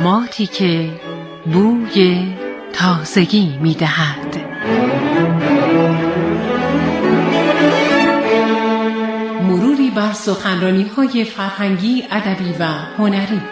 کلماتی که بوی تازگی می‌دهد. مروری بر سخنرانی‌های فرهنگی، ادبی و هنری.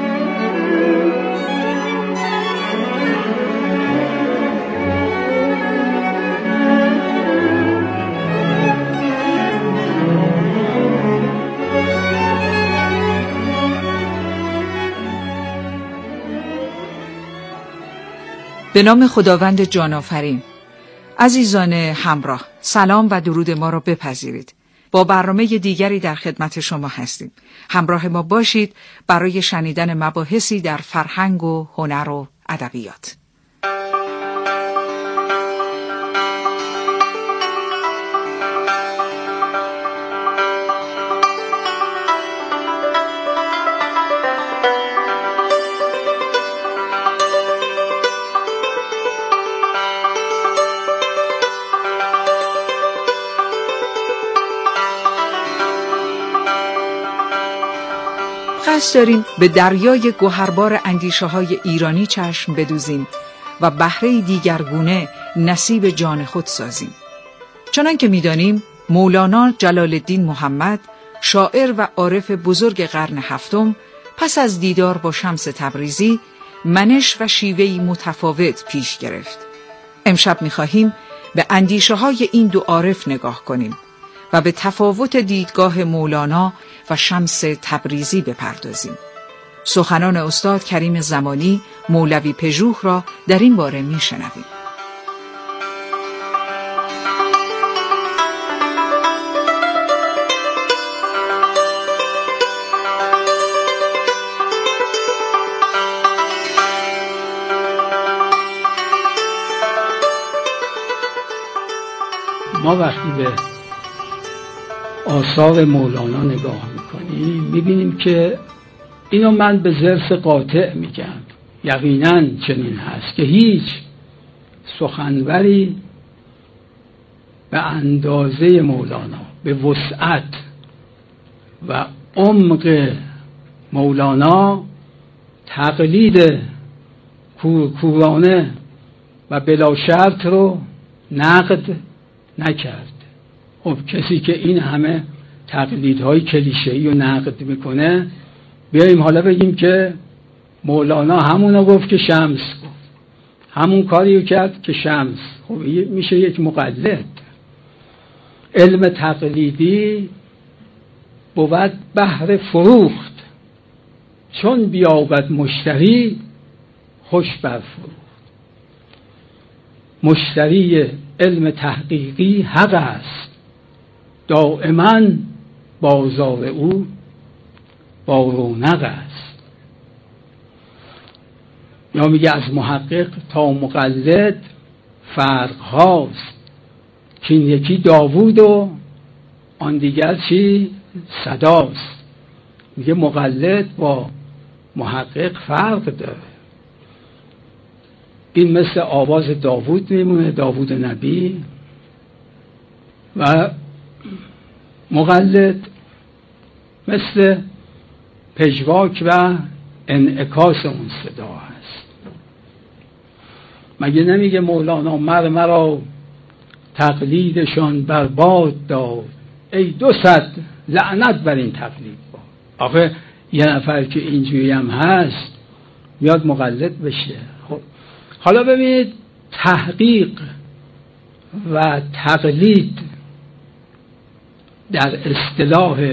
به نام خداوند جان آفرین. عزیزان همراه، سلام و درود ما را بپذیرید. با برنامه دیگری در خدمت شما هستیم. همراه ما باشید برای شنیدن مباحثی در فرهنگ و هنر و ادبیات. قصد داریم به دریای گوهربار اندیشه‌های ایرانی چشم بدوزیم و بهره دیگرگونه نصیب جان خود سازیم. چنان که می‌دانیم مولانا جلال الدین محمد، شاعر و عارف بزرگ قرن هفتم، پس از دیدار با شمس تبریزی منش و شیوهی متفاوت پیش گرفت. امشب می‌خواهیم به اندیشه‌های این دو عارف نگاه کنیم و به تفاوت دیدگاه مولانا و شمس تبریزی بپردازیم. سخنان استاد کریم زمانی مولوی پژوه را در این باره میشنویم. ما وقتی به آثار مولانا نگاه میکنیم میبینیم که اینو من به ضرس قاطع میگم، یقینا چنین هست که هیچ سخنوری به اندازه مولانا، به وسعت و عمق مولانا تقلید کورکورانه و بلا شرط رو نقد نکرد. خب کسی که این همه تقلیدهای کلیشه‌ای رو نقد میکنه، بیاییم حالا بگیم که مولانا همونو گفت که شمس گفت، همون کاری رو کرد که شمس. خب میشه یک مقلد. علم تقلیدی بود بهر فروخت، چون بیابد مشتری خوش برفروخت. مشتری علم تحقیقی حق است، دائما بازار او با رونق است. یا میگه از محقق تا مقلد فرق هاست، که این یکی داوود و آن دیگر چی؟ صداست. میگه مقلد با محقق فرق داره. این مثل آواز داوود میمونه، داوود نبی، و مقلد مثل پژواک و انعکاس اون صدا هست. مگه نمیگه مولانا مرا تقلیدشان برباد داد، ای 200 لعنت بر این تقلید باد. آخه یه نفر که اینجوری هم هست میاد مقلد بشه. خب حالا ببینید تحقیق و تقلید در اصطلاح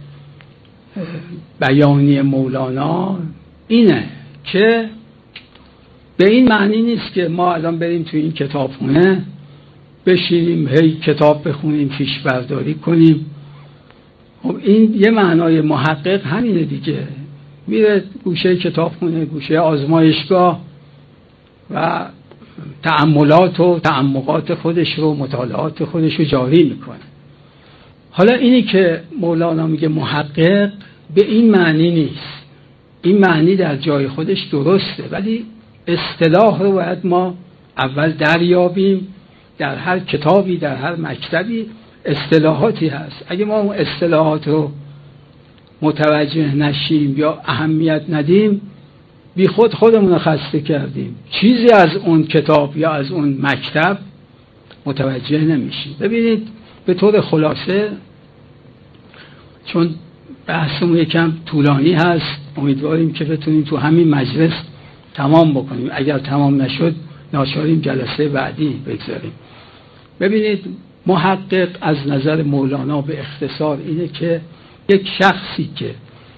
بیانی مولانا اینه که به این معنی نیست که ما الان بریم توی این کتابخونه بشینیم هی کتاب بخونیم پیش برداری کنیم. خب این یه معنای محقق همینه دیگه، میره گوشه کتابخونه، گوشه آزمایشگاه و تأملات و تعمقات خودش رو، مطالعات خودش رو جاری میکنه. حالا اینی که مولانا میگه محقق به این معنی نیست، این معنی در جای خودش درسته، ولی اصطلاح رو باید ما اول دریابیم. در هر کتابی، در هر مکتبی اصطلاحاتی هست. اگه ما اون اصطلاحات رو متوجه نشیم یا اهمیت ندیم، بی خود خودمون رو خسته کردیم، چیزی از اون کتاب یا از اون مکتب متوجه نمیشیم. ببینید به طور خلاصه، چون بحثمون یکم طولانی هست، امیدواریم که بتونیم تو همین مجلس تمام بکنیم. اگر تمام نشد ناچاریم جلسه بعدی بگذاریم. ببینید محقق از نظر مولانا به اختصار اینه که یک شخصی که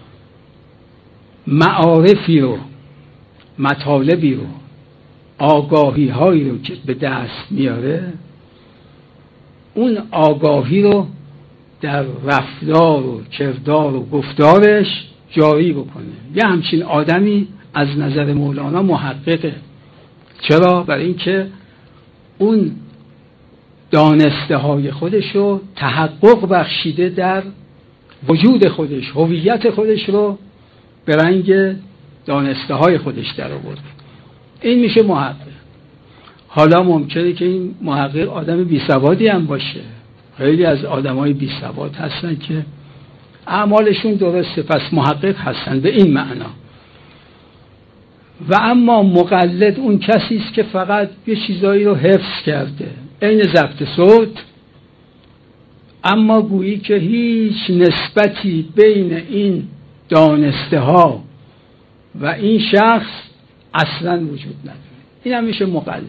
معارفی رو، مطالبی رو، آگاهی هایی رو که به دست میاره، اون آگاهی رو در رفتار و کردار و گفتارش جاری بکنه. یه همچین آدمی از نظر مولانا محققه. چرا؟ برای اینکه اون دانسته های خودش رو تحقق بخشیده در وجود خودش، هویت خودش رو به رنگ دانسته های خودش در آورده. این میشه محقق. حالا ممکنه که این محقق آدم بی سوادی هم باشه. خیلی از آدمای بی سواد هستن که اعمالشون درسته، پس محقق هستن به این معنا. و اما مقلد اون کسی است که فقط یه چیزایی رو حفظ کرده، عین ضبط صوت، اما گویی که هیچ نسبتی بین این دانسته ها و این شخص اصلا وجود نداره. این هم میشه مقلد.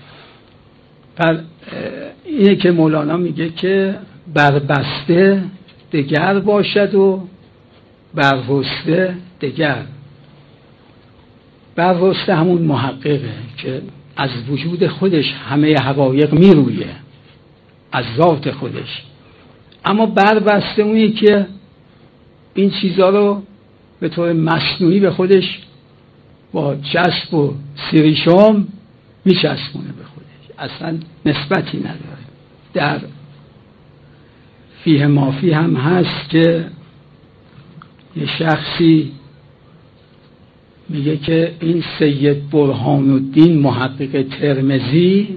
اینه که مولانا میگه که بربسته دگر باشد و بررسته دگر. بررسته همون محققه که از وجود خودش همه حقایق میرویه، از ذات خودش. اما بربسته اونی که این چیزا رو به طور مصنوعی به خودش با چسب و سیریشم میچسبونه به خودش، اصلا نسبتی نداره. در فیه مافی هم هست که یه شخصی میگه که این سید برهان الدین محقق ترمذی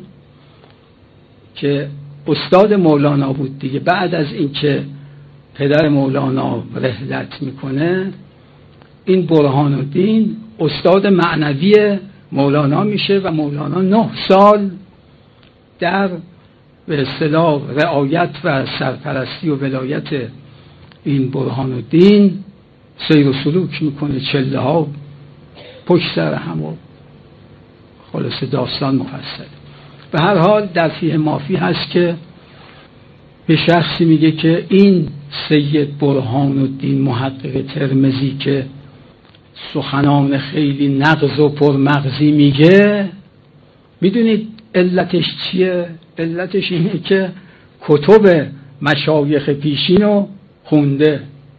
که استاد مولانا بود دیگه، بعد از اینکه پدر مولانا رحلت میکنه، این برهان الدین استاد معنوی مولانا میشه و مولانا 9 سال در به اصطلاح رعایت و سرپرستی و ولایت این برهان الدین سیر و سلوک میکنه، چله ها پشت سر هم و خلاص داستان مفصل. به هر حال در فیه مافی هست که به شخصی میگه که این سید برهان الدین محقق ترمذی که سخنان خیلی نغز و پرمغزی میگه، میدونید علتش چیه؟ علتش اینه که کتب مشایخ پیشینو خونده.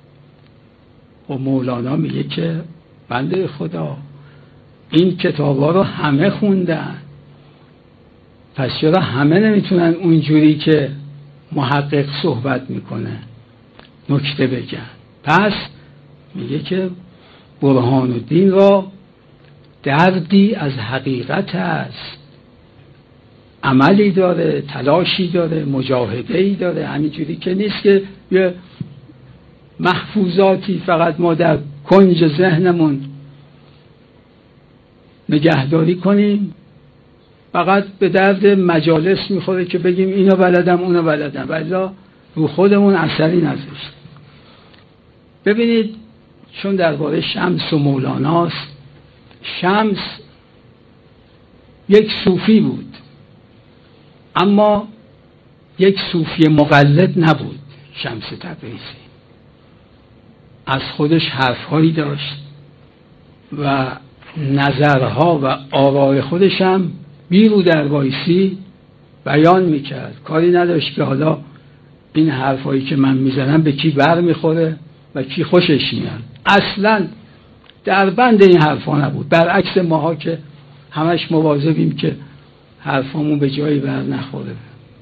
و مولانا میگه که بنده خدا این کتابا رو همه خوندن، پس چرا همه نمیتونن اونجوری که محقق صحبت میکنه نکته بگن؟ پس میگه که برهان الدین را دردی از حقیقت است، عملی داره، تلاشی داره، مجاهده‌ای داره. همینجوری که نیست که یه محفوظاتی فقط ما در کنج ذهنمون نگهداری کنیم، فقط به درد مجالس میخوره که بگیم اینو بلدم اونو بلدم، ولی رو خودمون اثری نذاشت. ببینید چون درباره شمس و مولاناست، شمس یک صوفی بود، اما یک صوفی مقلد نبود. شمس تبریزی از خودش حرفهایی داشت و نظرها و آراء خودش هم بی رو در وایسی بیان میکرد. کاری نداشت که حالا این حرفهایی که من میزنم به کی بر میخوره و کی خوشش میاد. اصلا در بند این حرفا نبود، برعکس ماها که همش مواظبیم که حرفامون به جایی بر نخوره.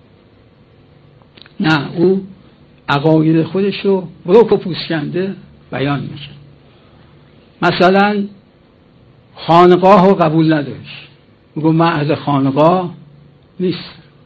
نه، او عقاید خودش رو رک و پوسکنده بیان میکرد. مثلا خانقاه رو قبول نداشت، میگو من اهل خانقاه نیست.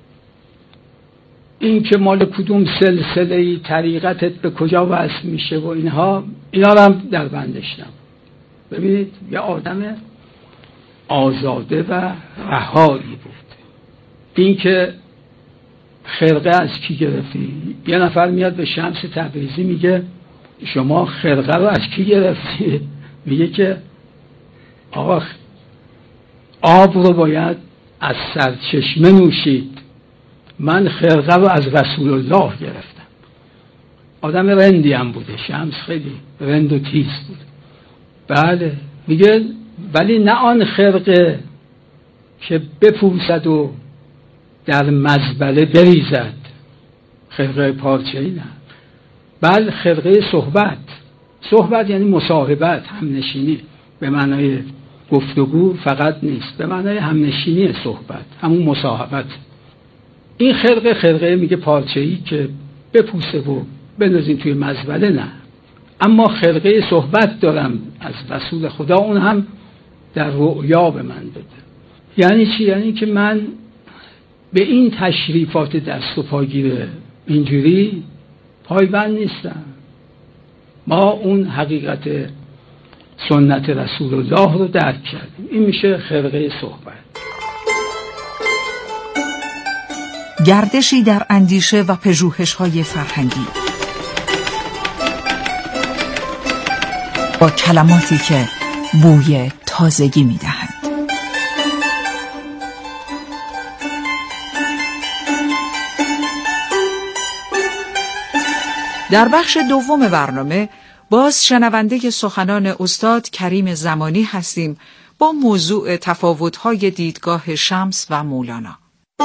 این که مال کدوم سلسله طریقتت به کجا وصل میشه و اینا رو هم در بندش نبود. ببینید یه آدم آزاده و رهایی بود. این که خرقه از کی گرفتی؟ یه نفر میاد به شمس تبریزی میگه شما خرقه رو از کی گرفتی؟ میگه که آقا آب رو باید از سرچشمه نوشید، من خرقه رو از رسول الله گرفتم. آدم رندی هم بوده شمس، خیلی رند و تیز بود. بله میگه ولی نه آن خرقه که بپوسد و در مزبله بریزد، خرقه پارچه‌ای نه، بل خرقه صحبت. صحبت یعنی مصاحبت، همنشینی، به معنای گفتگو فقط نیست، به معنای همنشینی صحبت، همون مصاحبت. این خرقه میگه پارچه‌ای که بپوسه و بندازین توی مزبله نه، اما خرقه صحبت دارم از رسول خدا، اون هم در رؤیا به من بده. یعنی چی؟ یعنی که من به این تشریفات دست و پاگیر اینجوری پایبند نیستم. ما اون حقیقت سنت رسول الله رو درک کردیم. این میشه خرقه صحبت. گردشی در اندیشه و پژوهش‌های فرهنگی با کلماتی که بوی تازگی می‌دهند. در بخش دوم برنامه باز شنونده سخنان استاد کریم زمانی هستیم با موضوع تفاوت‌های دیدگاه شمس و مولانا.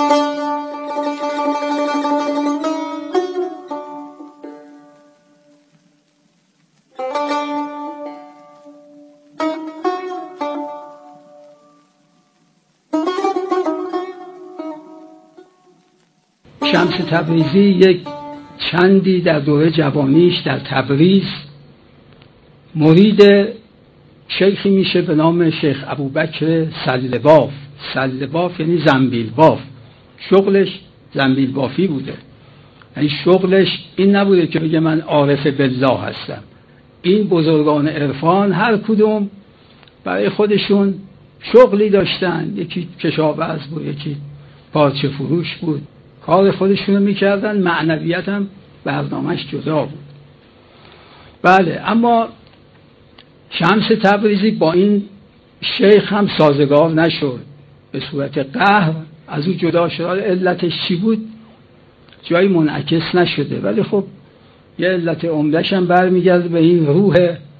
شمس تبریزی یک چندی در دوره جوانیش در تبریز مرید شیخی میشه به نام شیخ ابوبکر سلباف. سلباف یعنی زنبیل باف. شغلش زنبیل بافی بوده. یعنی شغلش این نبوده که بگه من عارف بالله هستم. این بزرگان عرفان هر کدوم برای خودشون شغلی داشتن، یکی کشاورز بود، یکی پارچه فروش بود، کار خودشونو میکردن، معنویت هم برنامهش جدا بود. بله، اما شمس تبریزی با این شیخ هم سازگار نشد، به صورت قهر از او جدا شد. علتش چی بود؟ جایی منعکس نشده، ولی خب یه علت عمده‌ش هم برمیگرده به این روح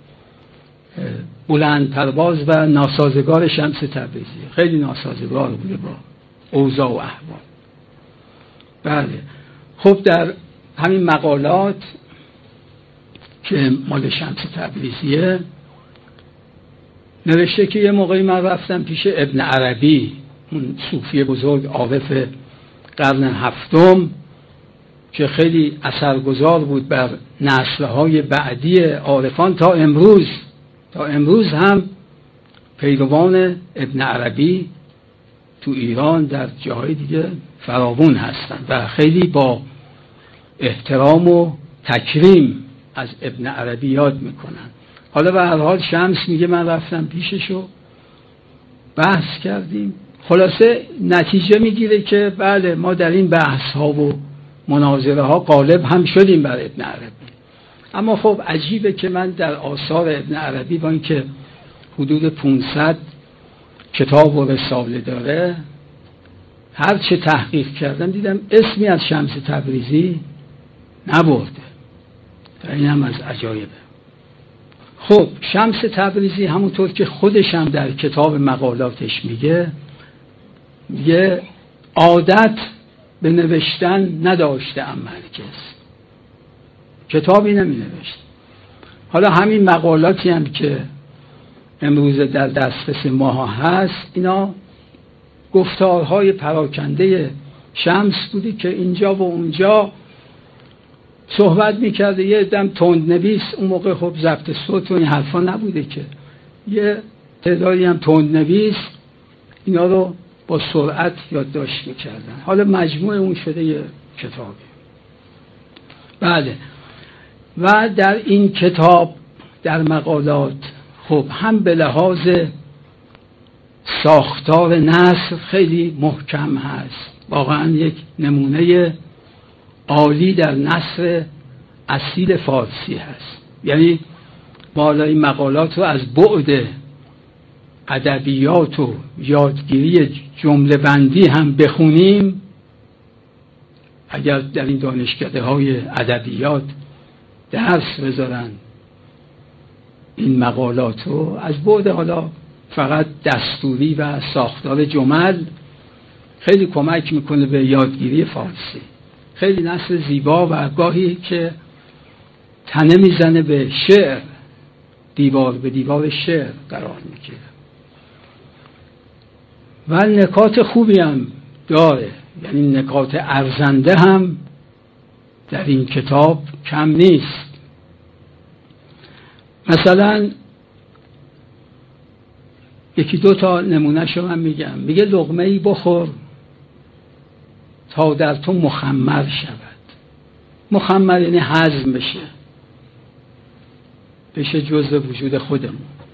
بلند پرواز و ناسازگار شمس تبریزی. خیلی ناسازگار بوده با اوضاع و احوال. بله، خب در همین مقالات که مال شمس تبریزیه نوشته که یه موقعی من رفتم پیش ابن عربی، اون صوفی بزرگ عارف قرن هفتم که خیلی اثرگذار بود بر نسل‌های بعدی عارفان. تا امروز هم پیروان ابن عربی تو ایران در جاهای دیگه فراوان هستند و خیلی با احترام و تکریم از ابن عربی یاد میکنن. حالا به هر حال شمس میگه من رفتم پیششو، بحث کردیم، خلاصه نتیجه میگیره که بله ما در این بحث ها و مناظره ها غالب هم شدیم بر ابن عربی. اما خب عجیبه که من در آثار ابن عربی با اینکه حدود 500 کتاب و رساله داره، هر چه تحقیق کردم دیدم اسمی از شمس تبریزی نبرده. این هم از عجایبه. خب شمس تبریزی همونطور که خودش هم در کتاب مقالاتش میگه عادت به نوشتن نداشته ام هرگز، کتابی نمی نوشت. حالا همین مقالاتی هم که امروز در دسترس ما هست، اینا گفتارهای پراکنده شمس بودی که اینجا و اونجا صحبت میکرده. یه دم تندنویس، اون موقع خب ضبط صوت و این حرفا نبوده که، یه تعدادی هم تندنویس اینا رو با سرعت یادداشت میکردن. حالا مجموع اون شده یه کتابی. بله، و در این کتاب در مقالات خب هم به لحاظ ساختار نثر خیلی محکم هست، واقعا یک نمونه عالی در نثر اصیل فارسی هست. یعنی ما این مقالات رو از بعد ادبیات و یادگیری جمله بندی هم بخونیم، اگر در این دانشکده های ادبیات درس بذارن این مقالات رو از بعد حالا فقط دستوری و ساختار جمل، خیلی کمک میکنه به یادگیری فارسی. خیلی نثر زیبا و گاهی که تنه میزنه به شعر، دیوار به دیوار شعر قرار میگیره و نکات خوبی هم داره. یعنی نکات ارزنده هم در این کتاب کم نیست. مثلا یکی دو تا نمونه شو من میگم. میگه لقمه ای بخور تا در تو مخمر شود. مخمر یعنی هضم بشه جزء وجود خودمون.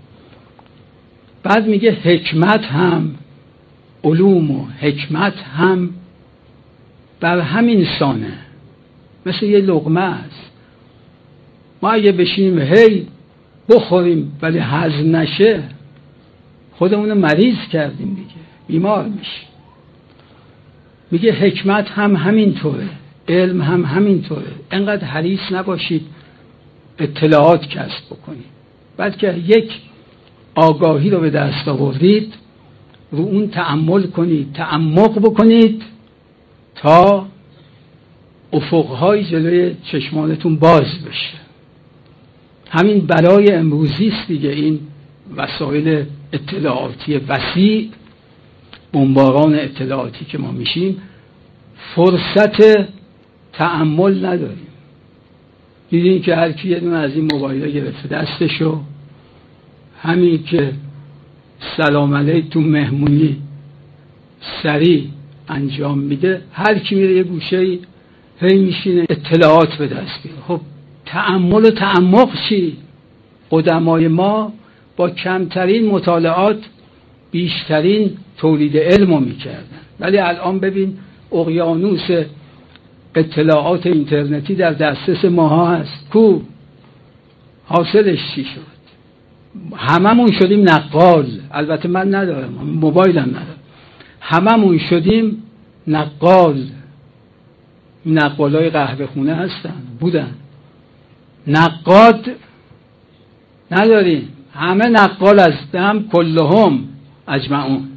بعد میگه حکمت هم، علوم و حکمت هم بر همین سانه، مثل یه لقمه است. ما اگه بشینیم هی بخوریم ولی هضم نشه، خودمون مریض کردیم دیگه، بیمار میشه. میگه حکمت هم همینطوره، علم هم همینطوره. انقدر حریص نباشید اطلاعات کسب بکنید، بلکه یک آگاهی رو به دست آوردید، رو اون تأمل کنید، تعمق بکنید تا افقهای جلوی چشمانتون باز بشه. همین برای امروزی است دیگه. این وسایل اطلاعاتی وسیع، بمباران اطلاعاتی که ما میشیم، فرصت تأمل نداریم. دیدین که هر کی یه دونه از این موبایل گرفته دستشو، همین که سلام علیک تو مهمونی سریع انجام میده، هر کی میره یه گوشه هی میشینه اطلاعات به دست بیاره. خب تأمل و تعمق چی؟ قدمای ما با کمترین مطالعات بیشترین تولید علم رو میکردن، ولی الان ببین اقیانوس اطلاعات اینترنتی در دسترس ماها هست. کو حاصلش چی شد؟ هممون شدیم نقال. البته من ندارم، موبایلم ندارم. هممون شدیم نقال. نقالای قهوه خونه هستن، بودن. نقاد نداریم، همه نقال هستن، کلهم اجمعون.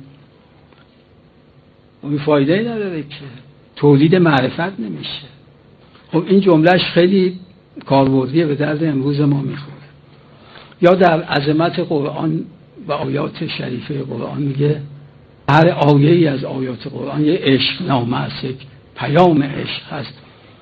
اون فایده نداره که تولید معرفت نمیشه. خب این جملهش خیلی کاربردیه، به درد امروز ما میخوره. یا در عظمت قرآن و آیات شریفه قرآن میگه هر آیه ای از آیات قرآن یه عشق نامه است، یک پیام عشق هست.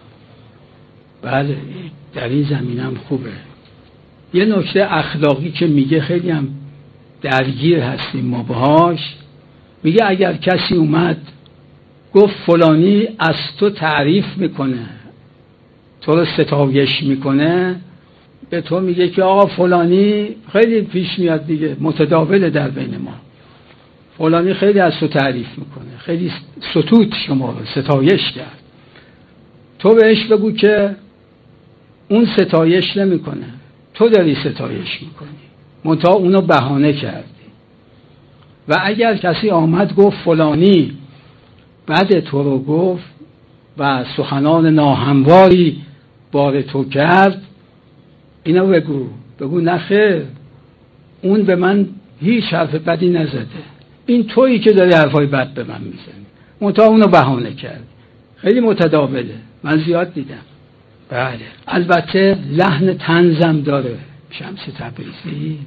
بله در این زمین هم خوبه. یه نکته اخلاقی که میگه خیلی هم درگیر هستیم ما باهاش. میگه اگر کسی اومد گفت فلانی از تو تعریف میکنه، تو رو ستایش میکنه، به تو میگه که آقا فلانی خیلی پیش میاد دیگه، متداوله در بین ما، فلانی خیلی از تو تعریف میکنه، خیلی ستود شما رو ستایش کرد. تو بهش بگو که اون ستایش نمیکنه، تو داری ستایش میکنی، منتها اونو بهانه کردی. و اگر کسی آمد گفت فلانی بعد تو رو گفت و سخنان ناهمواری بار تو کرد، اینو بگو نخیر، اون به من هیچ حرف بدی نزده، این تویی که داری حرفای بد به من میزنی، منتها اونو بهانه کرد. خیلی متداوله، من زیاد دیدم. بله البته لحن طنزم داره شمس تبریزی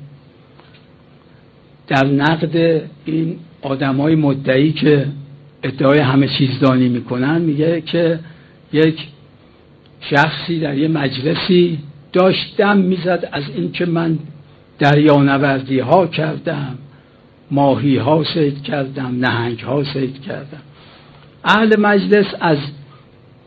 در نقد این آدمای مدعی که ادعای همه چیزدانی میکنن. میگه که یک شخصی در یه مجلسی داشت دم میزد از این که من دریانوردی ها کردم، ماهی ها صید کردم، نهنگ ها صید کردم. اهل مجلس از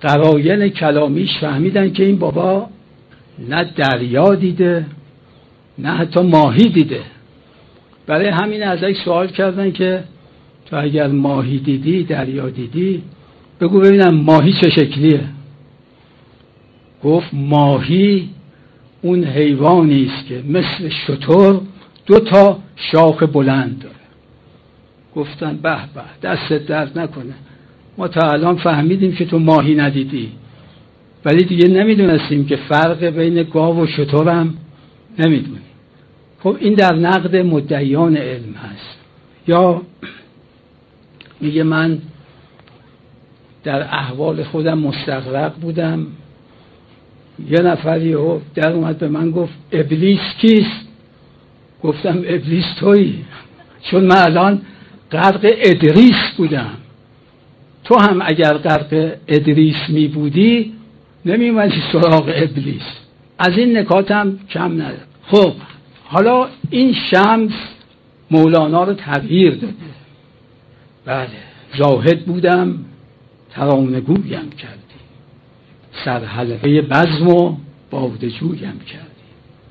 قرائن کلامیش فهمیدن که این بابا نه دریا دیده نه حتی ماهی دیده. برای همین ازش سوال کردن که تو اگر ماهی دیدی، دریا دیدی، بگو ببینم ماهی چه شکلیه. گفت ماهی اون حیوانی است که مثل شتر 2 شاخ بلند داره. گفتن به به، دستت درد نکنه، ما تا الان فهمیدیم که تو ماهی ندیدی، ولی دیگه نمیدونستیم که فرق بین گاو و شتر هم نمیدونیم. خب این در نقد مدعیان علم هست. یا میگه من در احوال خودم مستغرق بودم، یه نفری در اومد به من گفت ابلیس کیست؟ گفتم ابلیس تویی، چون من الان غرق ادریس بودم. تو هم اگر غرق ادریس می بودی نمی اومدی سراغ ابلیس. از این نکات هم کم نداره. خب حالا این شمس مولانا رو تغییر داده. بله، زاهد بودم ترانه گویم کردی، سرحلقه بزم و باده جویم کردی،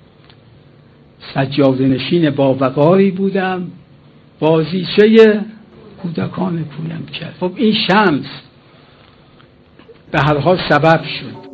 سجاده نشین با وقاری بودم، بازیچه کودکان کویم کرد. خب این شمس به هر حال سبب شد.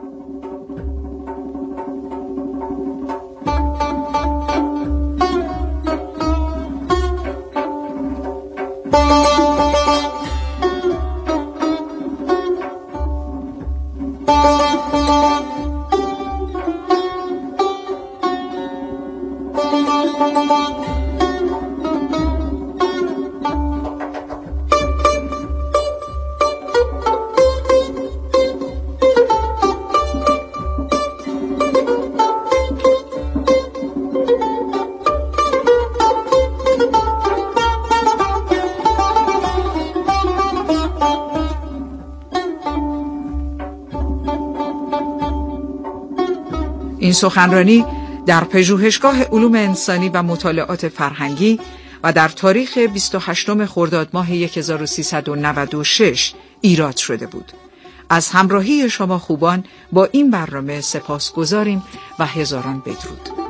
این سخنرانی در پژوهشگاه علوم انسانی و مطالعات فرهنگی و در تاریخ 28 خرداد ماه 1396 ایراد شده بود. از همراهی شما خوبان با این برنامه سپاسگزاریم و هزاران بدرود.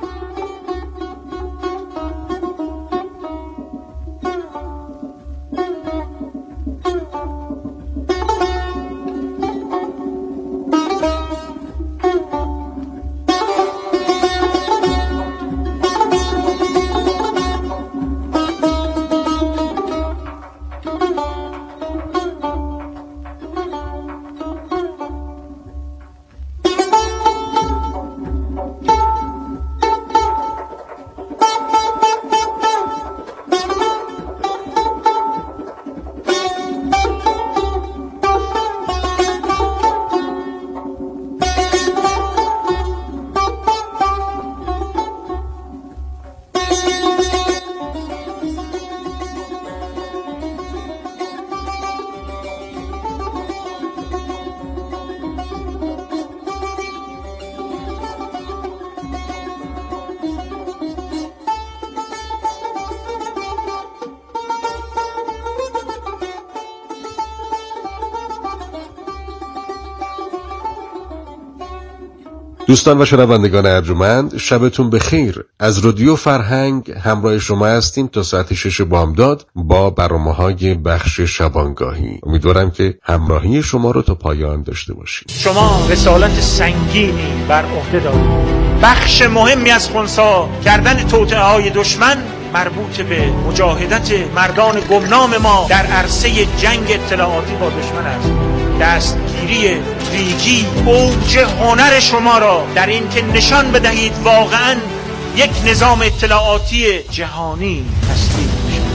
دوستان و شنوندگان ارجمند، شبتون بخیر. از رادیو فرهنگ همراه شما هستیم تا ساعت 6 بامداد با برنامه‌های بخش شبانگاهی. امیدوارم که همراهی شما رو تا پایان داشته باشید. شما رسالت سنگینی بر عهده دارید. بخش مهمی از خنثی کردن توطئه‌های دشمن مربوط به مجاهدت مردان گمنام ما در عرصه جنگ اطلاعاتی با دشمن است. دستگیری ریگی اوج هنر شما را در این که نشان بدهید واقعاً یک نظام اطلاعاتی جهانی هستید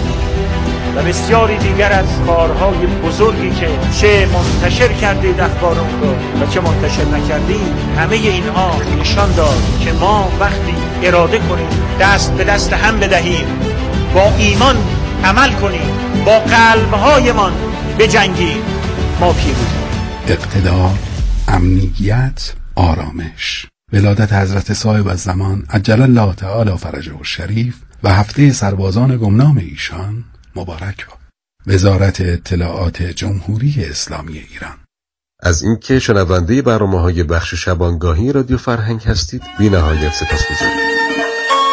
و بسیاری دیگر از کارهای بزرگی که چه منتشر کردید اخبار اون رو و چه منتشر نکردید، همه اینها نشان داد که ما وقتی اراده کنیم دست به دست هم بدهیم، با ایمان عمل کنیم، با قلبهایمان بجنگیم، ما پیروزیم. اقتدار، امنیت، آرامش. ولادت حضرت صاحب الزمان عجل الله تعالی فرجه الشریف و هفته سربازان گمنام ایشان مبارک باد. وزارت اطلاعات جمهوری اسلامی ایران. از اینکه شنونده برنامه‌های بخش شبانگاهی رادیو فرهنگ هستید بی نهایت سپاسگزاریم.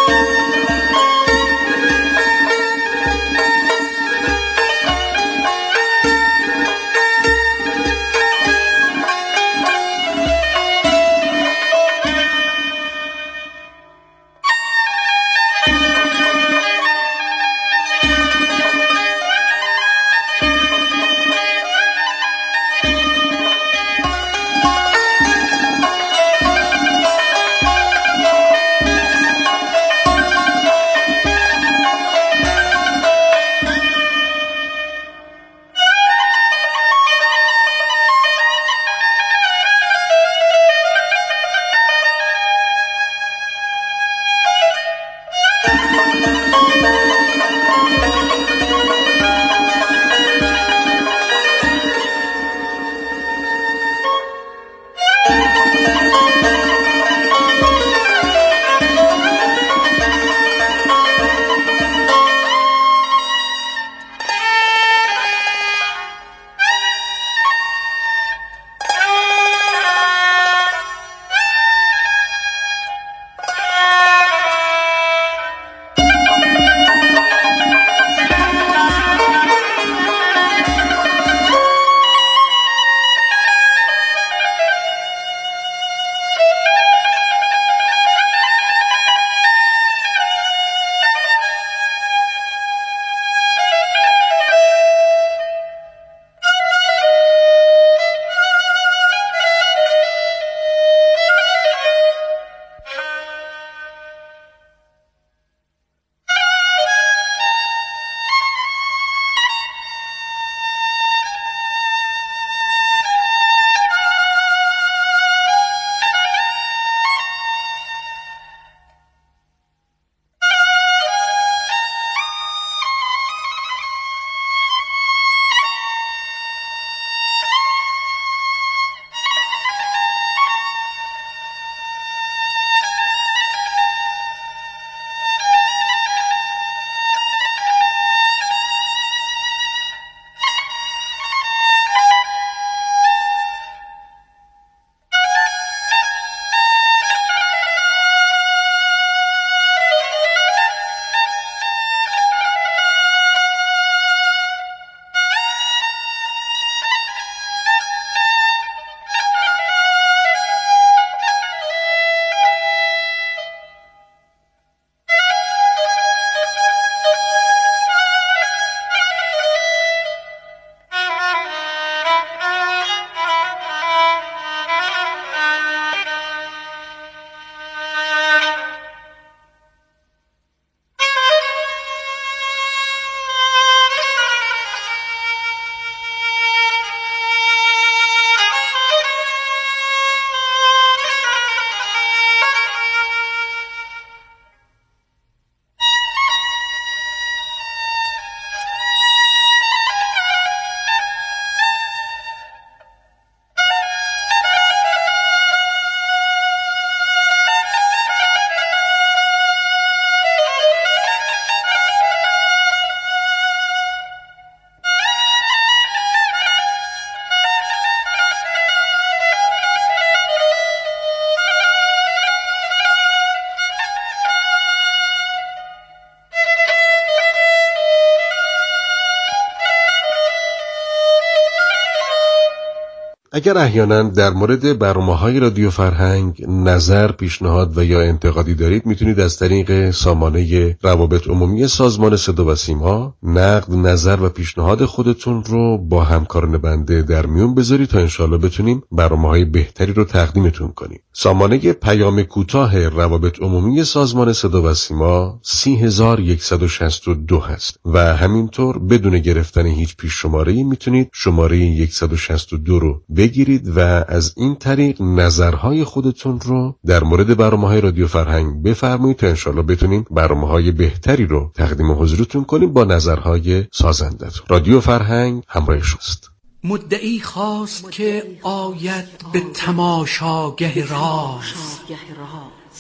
اگر احیانا در مورد برنامه‌های رادیو فرهنگ نظر، پیشنهاد و یا انتقادی دارید، میتونید از طریق سامانه روابط عمومی سازمان صدا و سیما نقد، نظر و پیشنهاد خودتون رو با همکاران بنده در میون بذارید تا انشالله بتونیم برنامه‌های بهتری رو تقدیمتون کنیم. سامانه پیام کوتاه روابط عمومی سازمان صدا و سیما 30162 هست و همینطور بدون گرفتن هیچ پیش شماره‌ای میتونید شماره 162 رو بگیرید و از این طریق نظرهای خودتون رو در مورد برنامه‌های رادیو فرهنگ بفرمایید تا انشالله بتونیم برنامه‌های بهتری رو تقدیم حضورتون کنیم با نظرهای سازندتون. رادیو فرهنگ همراه شماست. مدعی خواست که آید به تماشاگه راز،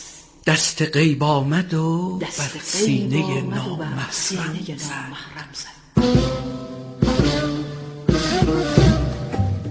دست غیب آمد و بر سینه نامحرم زد.